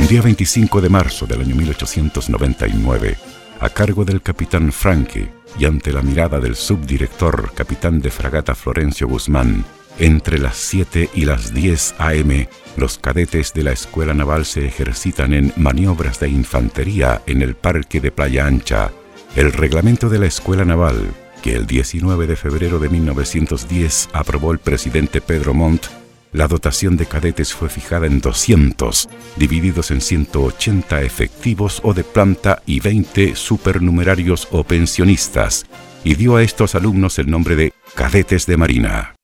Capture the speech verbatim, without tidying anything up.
Un día veinticinco de marzo del año mil ochocientos noventa y nueve, a cargo del capitán Franque y ante la mirada del subdirector, capitán de fragata Florencio Guzmán, entre las siete y las diez a eme, los cadetes de la Escuela Naval se ejercitan en maniobras de infantería en el parque de Playa Ancha. El reglamento de la Escuela Naval, que el diecinueve de febrero de mil novecientos diez aprobó el presidente Pedro Montt, la dotación de cadetes fue fijada en doscientos, divididos en ciento ochenta efectivos o de planta y veinte supernumerarios o pensionistas, y dio a estos alumnos el nombre de cadetes de marina.